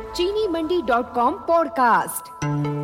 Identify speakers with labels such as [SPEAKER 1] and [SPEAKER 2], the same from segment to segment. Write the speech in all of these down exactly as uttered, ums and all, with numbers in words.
[SPEAKER 1] चीनी मंडी dot com podcast.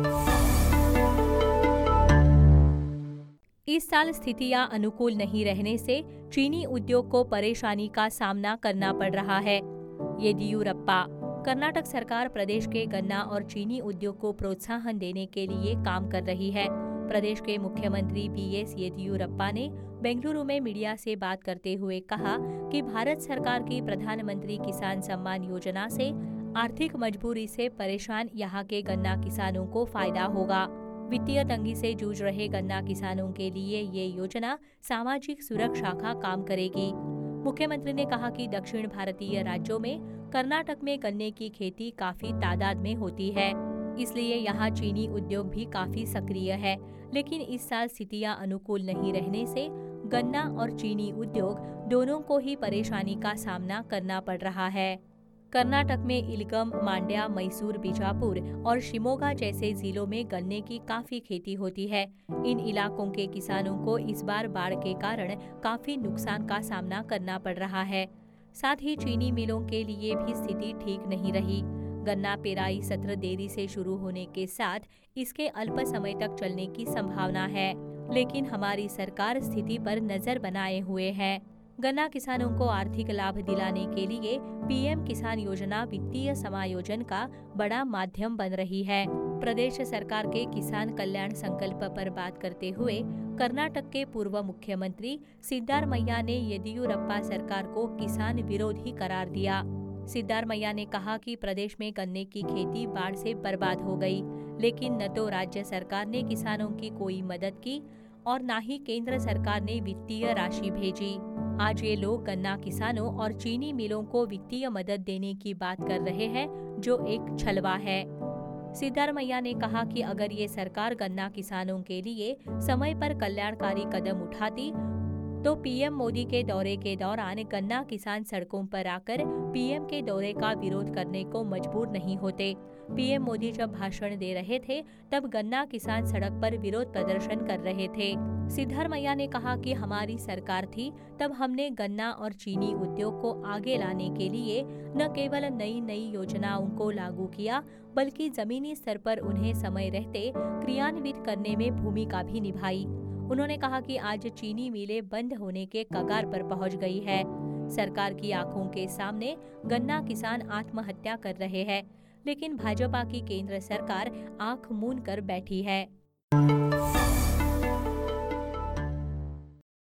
[SPEAKER 2] इस साल स्थितियां अनुकूल नहीं रहने से चीनी उद्योग को परेशानी का सामना करना पड़ रहा है। येदियुरप्पा। कर्नाटक सरकार प्रदेश के गन्ना और चीनी उद्योग को प्रोत्साहन देने के लिए काम कर रही है। प्रदेश के मुख्यमंत्री बी एस येदियुरप्पा ने बेंगलुरु में मीडिया से बात करते हुए कहा कि भारत सरकार की प्रधानमंत्री किसान सम्मान योजना से आर्थिक मजबूरी से परेशान यहाँ के गन्ना किसानों को फायदा होगा। वित्तीय तंगी से जूझ रहे गन्ना किसानों के लिए ये योजना सामाजिक सुरक्षा का काम करेगी। मुख्यमंत्री ने कहा कि दक्षिण भारतीय राज्यों में कर्नाटक में गन्ने की खेती काफी तादाद में होती है, इसलिए यहाँ चीनी उद्योग भी काफी सक्रिय है। लेकिन इस साल स्थितियां अनुकूल नहीं रहने से गन्ना और चीनी उद्योग दोनों को ही परेशानी का सामना करना पड़ रहा है। कर्नाटक में इलगम, मांड्या, मैसूर, बीजापुर और शिमोगा जैसे जिलों में गन्ने की काफी खेती होती है। इन इलाकों के किसानों को इस बार बाढ़ के कारण काफी नुकसान का सामना करना पड़ रहा है। साथ ही चीनी मिलों के लिए भी स्थिति ठीक नहीं रही। गन्ना पेराई सत्र देरी से शुरू होने के साथ इसके अल्प समय तक चलने की संभावना है, लेकिन हमारी सरकार स्थिति पर नजर बनाए हुए है। गन्ना किसानों को आर्थिक लाभ दिलाने के लिए पी एम किसान योजना वित्तीय समायोजन का बड़ा माध्यम बन रही है। प्रदेश सरकार के किसान कल्याण संकल्प पर बात करते हुए कर्नाटक के पूर्व मुख्यमंत्री सिद्धारमैया ने येदियुरप्पा सरकार को किसान विरोधी करार दिया। सिद्धारमैया ने कहा कि प्रदेश में गन्ने की खेती बाढ़ से बर्बाद हो गई, लेकिन न तो राज्य सरकार ने किसानों की कोई मदद की और न ही केंद्र सरकार ने वित्तीय राशि भेजी। आज ये लोग गन्ना किसानों और चीनी मिलों को वित्तीय मदद देने की बात कर रहे हैं, जो एक छलवा है। सिद्धारमैया ने कहा कि अगर ये सरकार गन्ना किसानों के लिए समय पर कल्याणकारी कदम उठाती तो पी एम मोदी के दौरे के दौरान गन्ना किसान सड़कों पर आकर पी एम के दौरे का विरोध करने को मजबूर नहीं होते। पी एम मोदी जब भाषण दे रहे थे तब गन्ना किसान सड़क पर विरोध प्रदर्शन कर रहे थे। सिद्धारमैया ने कहा कि हमारी सरकार थी तब हमने गन्ना और चीनी उद्योग को आगे लाने के लिए न केवल नई नई योजनाओं को लागू किया, बल्कि जमीनी स्तर पर उन्हें समय रहते क्रियान्वित करने में भूमिका भी निभाई। उन्होंने कहा कि आज चीनी मिलें बंद होने के कगार पर पहुंच गई है। सरकार की आंखों के सामने गन्ना किसान आत्महत्या कर रहे हैं, लेकिन भाजपा की केंद्र सरकार आंख मूंद कर बैठी है।